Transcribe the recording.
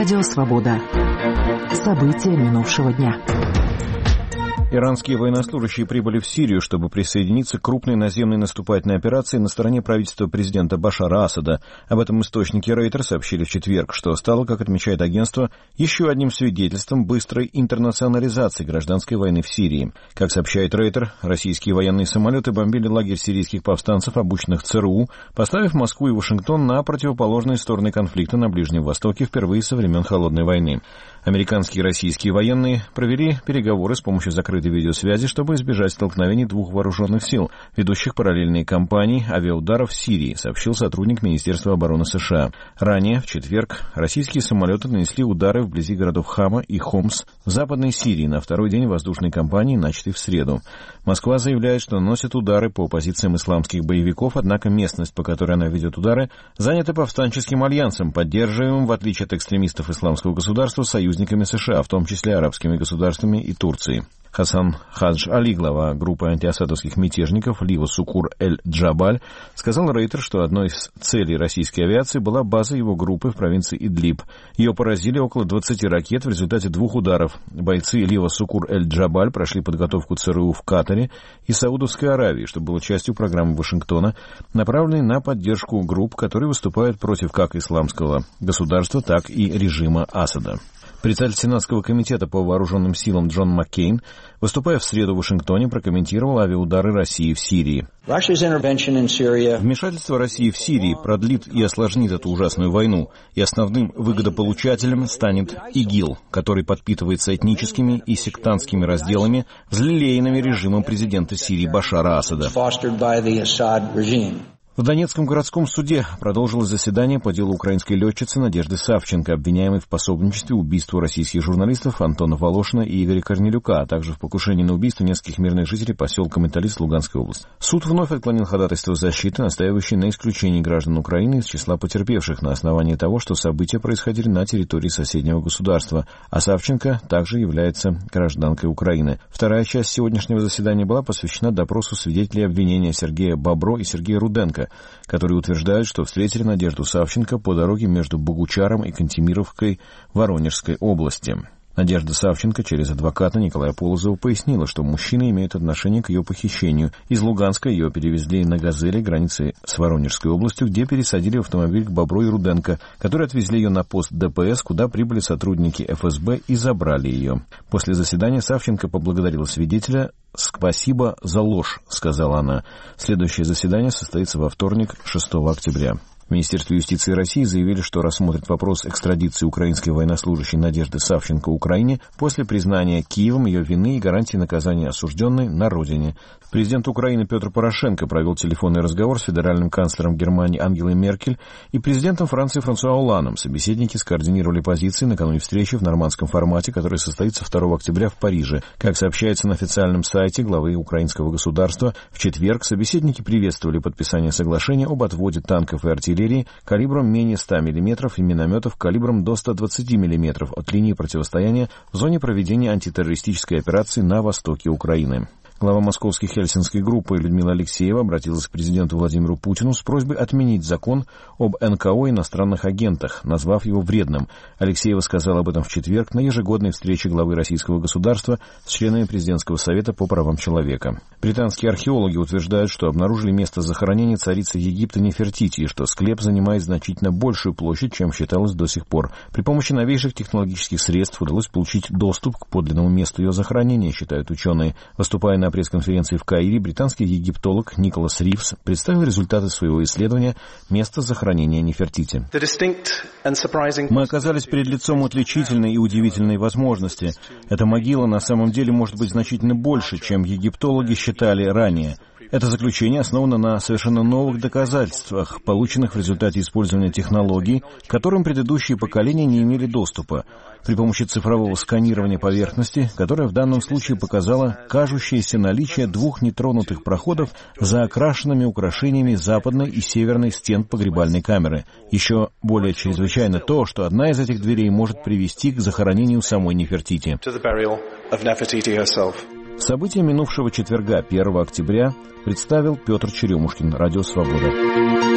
Радио «Свобода». События минувшего дня. Иранские военнослужащие прибыли в Сирию, чтобы присоединиться к крупной наземной наступательной операции на стороне правительства президента Башара Асада. Об этом источники Рейтер сообщили в четверг, что стало, как отмечает агентство, еще одним свидетельством быстрой интернационализации гражданской войны в Сирии. Как сообщает Рейтер, российские военные самолеты бомбили лагерь сирийских повстанцев, обученных ЦРУ, поставив Москву и Вашингтон на противоположные стороны конфликта на Ближнем Востоке впервые со времен Холодной войны. Американские и российские военные провели переговоры с помощью закрытой видеосвязи, чтобы избежать столкновений двух вооруженных сил, ведущих параллельные кампании авиаударов в Сирии, сообщил сотрудник Министерства обороны США. Ранее, в четверг, российские самолеты нанесли удары вблизи городов Хама и Хомс в Западной Сирии на второй день воздушной кампании, начатой в среду. Москва заявляет, что наносит удары по позициям исламских боевиков, однако местность, по которой она ведет удары, занята повстанческим альянсом, поддерживаемым, в отличие от экстремистов исламского государства, союзниками США, в том числе арабскими государствами и Турцией. Хасан Хадж Али, глава группы антиасадовских мятежников Лива Сукур Эль-Джабаль, сказал Рейтер, что одной из целей российской авиации была база его группы в провинции Идлиб. Ее поразили около 20 ракет в результате двух ударов. Бойцы Лива Сукур Эль-Джабаль прошли подготовку ЦРУ в Катаре и Саудовской Аравии, что было частью программы Вашингтона, направленной на поддержку групп, которые выступают против как исламского государства, так и режима Асада. Председатель Сенатского комитета по вооруженным силам Джон Маккейн, выступая в среду в Вашингтоне, прокомментировал авиаудары России в Сирии. Вмешательство России в Сирии продлит и осложнит эту ужасную войну, и основным выгодополучателем станет ИГИЛ, который подпитывается этническими и сектантскими разделами, взлелеянными режимом президента Сирии Башара Асада. В Донецком городском суде продолжилось заседание по делу украинской летчицы Надежды Савченко, обвиняемой в пособничестве убийству российских журналистов Антона Волошина и Игоря Корнелюка, а также в покушении на убийство нескольких мирных жителей поселка Металлист Луганской области. Суд вновь отклонил ходатайство защиты, настаивающее на исключении граждан Украины из числа потерпевших на основании того, что события происходили на территории соседнего государства, а Савченко также является гражданкой Украины. Вторая часть сегодняшнего заседания была посвящена допросу свидетелей обвинения Сергея Бобро и Сергея Руденко, которые утверждают, что встретили Надежду Савченко по дороге между Богучаром и Кантемировкой Воронежской области. Надежда Савченко через адвоката Николая Полозова пояснила, что мужчины имеют отношение к ее похищению. Из Луганска ее перевезли на «Газели» границы с Воронежской областью, где пересадили в автомобиль к Бобро и Руденко, которые отвезли ее на пост ДПС, куда прибыли сотрудники ФСБ и забрали ее. После заседания Савченко поблагодарила свидетеля. «Спасибо за ложь», — сказала она. Следующее заседание состоится во вторник, 6 октября. В Министерстве юстиции России заявили, что рассмотрят вопрос экстрадиции украинской военнослужащей Надежды Савченко Украине после признания Киевом ее вины и гарантии наказания осужденной на родине. Президент Украины Петр Порошенко провел телефонный разговор с федеральным канцлером Германии Ангелой Меркель и президентом Франции Франсуа Олландом. Собеседники скоординировали позиции накануне встречи в нормандском формате, которая состоится 2 октября в Париже. Как сообщается на официальном сайте главы украинского государства, в четверг собеседники приветствовали подписание соглашения об отводе танков и артиллерии калибром менее 100 мм и минометов калибром до 120 мм от линии противостояния в зоне проведения антитеррористической операции на востоке Украины. Глава московской хельсинской группы Людмила Алексеева обратилась к президенту Владимиру Путину с просьбой отменить закон об НКО иностранных агентах, назвав его вредным. Алексеева сказала об этом в четверг на ежегодной встрече главы российского государства с членами Президентского совета по правам человека. Британские археологи утверждают, что обнаружили место захоронения царицы Египта Нефертити, и что склеп занимает значительно большую площадь, чем считалось до сих пор. При помощи новейших технологических средств удалось получить доступ к подлинному месту ее захоронения, считают ученые. Выступая на пресс-конференции в Каире, британский египтолог Николас Ривз представил результаты своего исследования места захоронения Нефертити. Мы оказались перед лицом отличительной и удивительной возможности. Эта могила на самом деле может быть значительно больше, чем египтологи считали ранее. Это заключение основано на совершенно новых доказательствах, полученных в результате использования технологий, к которым предыдущие поколения не имели доступа, при помощи цифрового сканирования поверхности, которое в данном случае показало кажущееся наличие двух нетронутых проходов за окрашенными украшениями западной и северной стен погребальной камеры. Еще более чрезвычайно то, что одна из этих дверей может привести к захоронению самой Нефертити. События минувшего четверга, 1 октября, представил Петр Черемушкин, Радио «Свобода».